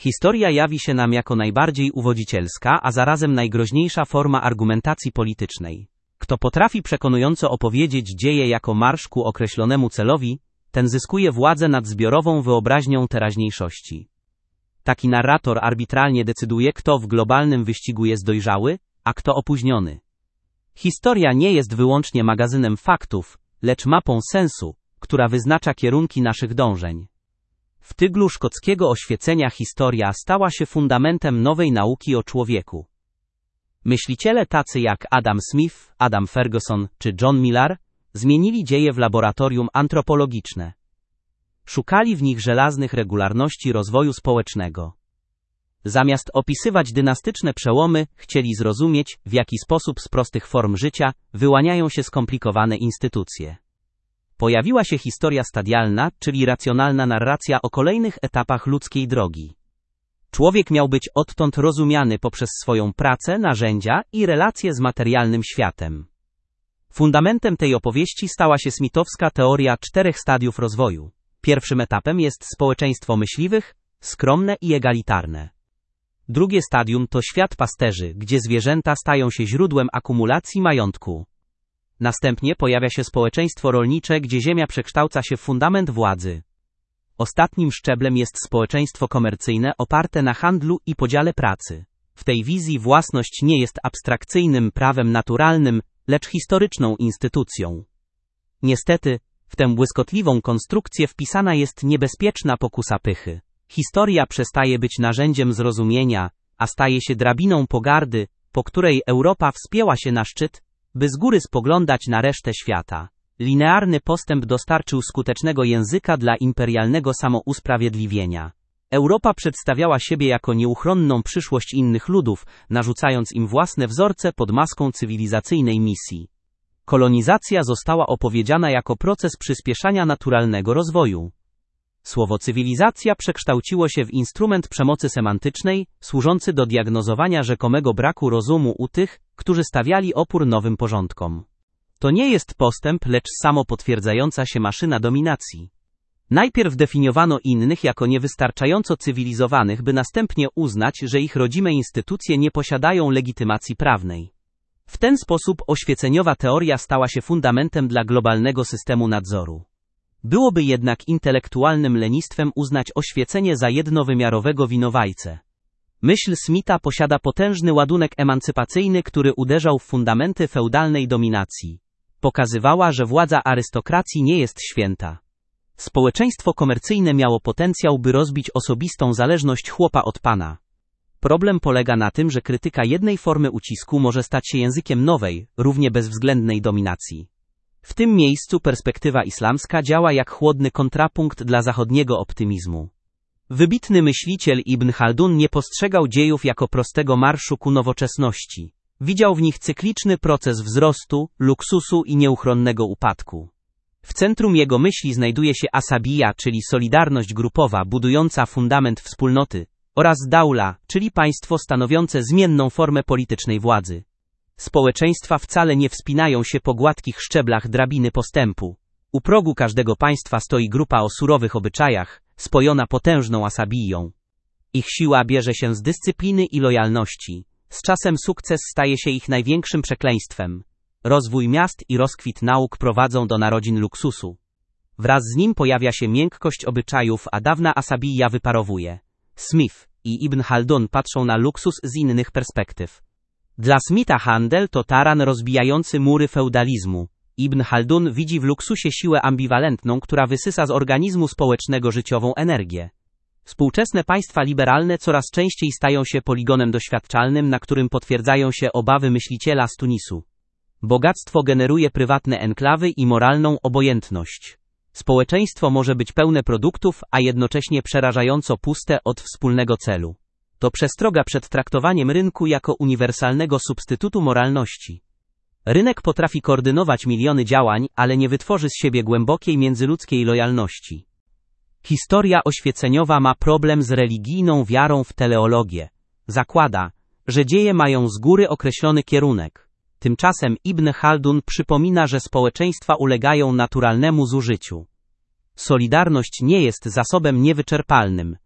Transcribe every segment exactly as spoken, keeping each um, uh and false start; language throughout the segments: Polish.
Historia jawi się nam jako najbardziej uwodzicielska, a zarazem najgroźniejsza forma argumentacji politycznej. Kto potrafi przekonująco opowiedzieć dzieje jako marsz ku określonemu celowi, ten zyskuje władzę nad zbiorową wyobraźnią teraźniejszości. Taki narrator arbitralnie decyduje, kto w globalnym wyścigu jest dojrzały, a kto opóźniony. Historia nie jest wyłącznie magazynem faktów, lecz mapą sensu, która wyznacza kierunki naszych dążeń. W tyglu szkockiego oświecenia historia stała się fundamentem nowej nauki o człowieku. Myśliciele tacy jak Adam Smith, Adam Ferguson czy John Millar zmienili dzieje w laboratorium antropologiczne. Szukali w nich żelaznych regularności rozwoju społecznego. Zamiast opisywać dynastyczne przełomy, chcieli zrozumieć, w jaki sposób z prostych form życia wyłaniają się skomplikowane instytucje. Pojawiła się historia stadialna, czyli racjonalna narracja o kolejnych etapach ludzkiej drogi. Człowiek miał być odtąd rozumiany poprzez swoją pracę, narzędzia i relacje z materialnym światem. Fundamentem tej opowieści stała się smithowska teoria czterech stadiów rozwoju. Pierwszym etapem jest społeczeństwo myśliwych, skromne i egalitarne. Drugie stadium to świat pasterzy, gdzie zwierzęta stają się źródłem akumulacji majątku. Następnie pojawia się społeczeństwo rolnicze, gdzie ziemia przekształca się w fundament władzy. Ostatnim szczeblem jest społeczeństwo komercyjne oparte na handlu i podziale pracy. W tej wizji własność nie jest abstrakcyjnym prawem naturalnym, lecz historyczną instytucją. Niestety, w tę błyskotliwą konstrukcję wpisana jest niebezpieczna pokusa pychy. Historia przestaje być narzędziem zrozumienia, a staje się drabiną pogardy, po której Europa wspięła się na szczyt, by z góry spoglądać na resztę świata. Linearny postęp dostarczył skutecznego języka dla imperialnego samousprawiedliwienia. Europa przedstawiała siebie jako nieuchronną przyszłość innych ludów, narzucając im własne wzorce pod maską cywilizacyjnej misji. Kolonizacja została opowiedziana jako proces przyspieszania naturalnego rozwoju. Słowo cywilizacja przekształciło się w instrument przemocy semantycznej, służący do diagnozowania rzekomego braku rozumu u tych, którzy stawiali opór nowym porządkom. To nie jest postęp, lecz samopotwierdzająca się maszyna dominacji. Najpierw definiowano innych jako niewystarczająco cywilizowanych, by następnie uznać, że ich rodzime instytucje nie posiadają legitymacji prawnej. W ten sposób oświeceniowa teoria stała się fundamentem dla globalnego systemu nadzoru. Byłoby jednak intelektualnym lenistwem uznać oświecenie za jednowymiarowego winowajcę. Myśl Smitha posiada potężny ładunek emancypacyjny, który uderzał w fundamenty feudalnej dominacji. Pokazywała, że władza arystokracji nie jest święta. Społeczeństwo komercyjne miało potencjał, by rozbić osobistą zależność chłopa od pana. Problem polega na tym, że krytyka jednej formy ucisku może stać się językiem nowej, równie bezwzględnej dominacji. W tym miejscu perspektywa islamska działa jak chłodny kontrapunkt dla zachodniego optymizmu. Wybitny myśliciel Ibn Chaldun nie postrzegał dziejów jako prostego marszu ku nowoczesności. Widział w nich cykliczny proces wzrostu, luksusu i nieuchronnego upadku. W centrum jego myśli znajduje się asabija, czyli solidarność grupowa budująca fundament wspólnoty, oraz daula, czyli państwo stanowiące zmienną formę politycznej władzy. Społeczeństwa wcale nie wspinają się po gładkich szczeblach drabiny postępu. U progu każdego państwa stoi grupa o surowych obyczajach, spojona potężną asabiją. Ich siła bierze się z dyscypliny i lojalności. Z czasem sukces staje się ich największym przekleństwem. Rozwój miast i rozkwit nauk prowadzą do narodzin luksusu. Wraz z nim pojawia się miękkość obyczajów, a dawna asabija wyparowuje. Smith i Ibn Chaldun patrzą na luksus z innych perspektyw. Dla Smitha handel to taran rozbijający mury feudalizmu. Ibn Chaldun widzi w luksusie siłę ambiwalentną, która wysysa z organizmu społecznego życiową energię. Współczesne państwa liberalne coraz częściej stają się poligonem doświadczalnym, na którym potwierdzają się obawy myśliciela z Tunisu. Bogactwo generuje prywatne enklawy i moralną obojętność. Społeczeństwo może być pełne produktów, a jednocześnie przerażająco puste od wspólnego celu. To przestroga przed traktowaniem rynku jako uniwersalnego substytutu moralności. Rynek potrafi koordynować miliony działań, ale nie wytworzy z siebie głębokiej międzyludzkiej lojalności. Historia oświeceniowa ma problem z religijną wiarą w teleologię. Zakłada, że dzieje mają z góry określony kierunek. Tymczasem Ibn Chaldun przypomina, że społeczeństwa ulegają naturalnemu zużyciu. Solidarność nie jest zasobem niewyczerpalnym.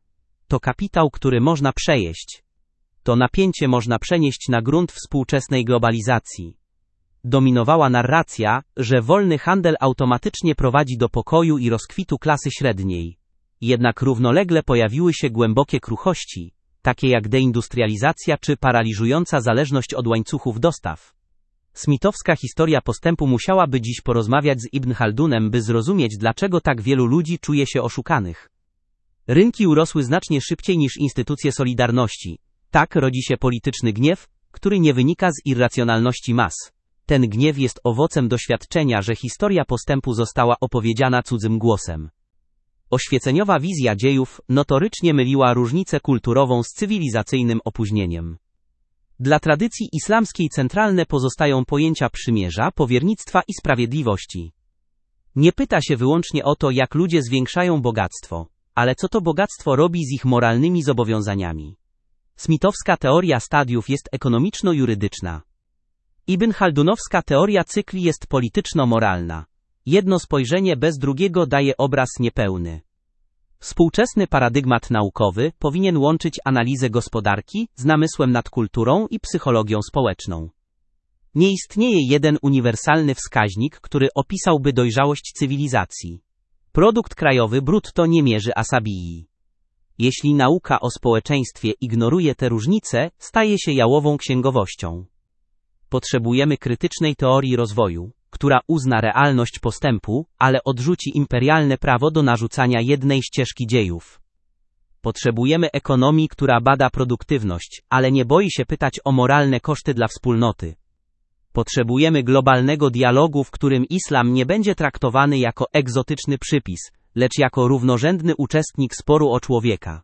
To kapitał, który można przejeść. To napięcie można przenieść na grunt współczesnej globalizacji. Dominowała narracja, że wolny handel automatycznie prowadzi do pokoju i rozkwitu klasy średniej. Jednak równolegle pojawiły się głębokie kruchości, takie jak deindustrializacja czy paraliżująca zależność od łańcuchów dostaw. Smithowska historia postępu musiałaby dziś porozmawiać z Ibn Haldunem, by zrozumieć, dlaczego tak wielu ludzi czuje się oszukanych. Rynki urosły znacznie szybciej niż instytucje solidarności. Tak rodzi się polityczny gniew, który nie wynika z irracjonalności mas. Ten gniew jest owocem doświadczenia, że historia postępu została opowiedziana cudzym głosem. Oświeceniowa wizja dziejów notorycznie myliła różnicę kulturową z cywilizacyjnym opóźnieniem. Dla tradycji islamskiej centralne pozostają pojęcia przymierza, powiernictwa i sprawiedliwości. Nie pyta się wyłącznie o to, jak ludzie zwiększają bogactwo, ale co to bogactwo robi z ich moralnymi zobowiązaniami. Smithowska teoria stadiów jest ekonomiczno-jurydyczna. Ibn Haldunowska teoria cykli jest polityczno-moralna. Jedno spojrzenie bez drugiego daje obraz niepełny. Współczesny paradygmat naukowy powinien łączyć analizę gospodarki z namysłem nad kulturą i psychologią społeczną. Nie istnieje jeden uniwersalny wskaźnik, który opisałby dojrzałość cywilizacji. Produkt krajowy brutto nie mierzy asabii. Jeśli nauka o społeczeństwie ignoruje te różnice, staje się jałową księgowością. Potrzebujemy krytycznej teorii rozwoju, która uzna realność postępu, ale odrzuci imperialne prawo do narzucania jednej ścieżki dziejów. Potrzebujemy ekonomii, która bada produktywność, ale nie boi się pytać o moralne koszty dla wspólnoty. Potrzebujemy globalnego dialogu, w którym islam nie będzie traktowany jako egzotyczny przypis, lecz jako równorzędny uczestnik sporu o człowieka.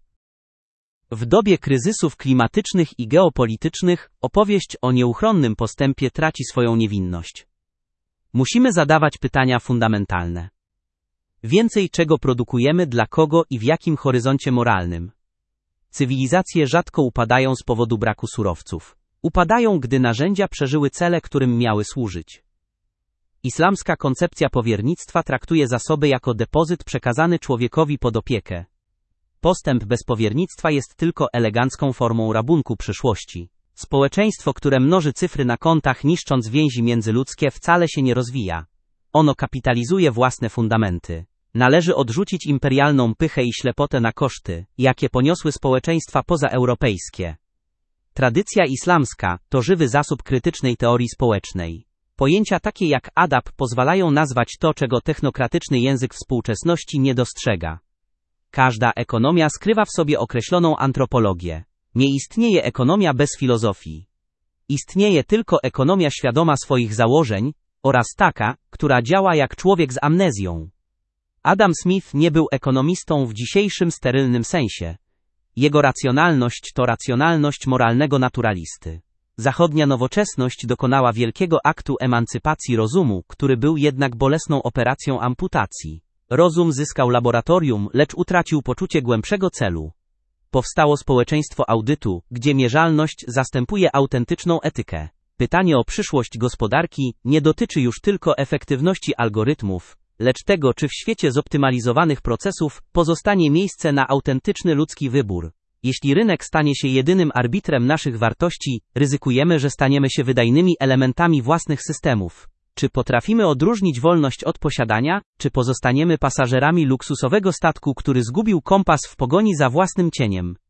W dobie kryzysów klimatycznych i geopolitycznych opowieść o nieuchronnym postępie traci swoją niewinność. Musimy zadawać pytania fundamentalne. Więcej czego produkujemy, dla kogo i w jakim horyzoncie moralnym. Cywilizacje rzadko upadają z powodu braku surowców. Upadają, gdy narzędzia przeżyły cele, którym miały służyć. Islamska koncepcja powiernictwa traktuje zasoby jako depozyt przekazany człowiekowi pod opiekę. Postęp bez powiernictwa jest tylko elegancką formą rabunku przyszłości. Społeczeństwo, które mnoży cyfry na kontach, niszcząc więzi międzyludzkie, wcale się nie rozwija. Ono kapitalizuje własne fundamenty. Należy odrzucić imperialną pychę i ślepotę na koszty, jakie poniosły społeczeństwa pozaeuropejskie. Tradycja islamska to żywy zasób krytycznej teorii społecznej. Pojęcia takie jak adab pozwalają nazwać to, czego technokratyczny język współczesności nie dostrzega. Każda ekonomia skrywa w sobie określoną antropologię. Nie istnieje ekonomia bez filozofii. Istnieje tylko ekonomia świadoma swoich założeń oraz taka, która działa jak człowiek z amnezją. Adam Smith nie był ekonomistą w dzisiejszym sterylnym sensie. Jego racjonalność to racjonalność moralnego naturalisty. Zachodnia nowoczesność dokonała wielkiego aktu emancypacji rozumu, który był jednak bolesną operacją amputacji. Rozum zyskał laboratorium, lecz utracił poczucie głębszego celu. Powstało społeczeństwo audytu, gdzie mierzalność zastępuje autentyczną etykę. Pytanie o przyszłość gospodarki nie dotyczy już tylko efektywności algorytmów, lecz tego, czy w świecie zoptymalizowanych procesów pozostanie miejsce na autentyczny ludzki wybór. Jeśli rynek stanie się jedynym arbitrem naszych wartości, ryzykujemy, że staniemy się wydajnymi elementami własnych systemów. Czy potrafimy odróżnić wolność od posiadania, czy pozostaniemy pasażerami luksusowego statku, który zgubił kompas w pogoni za własnym cieniem?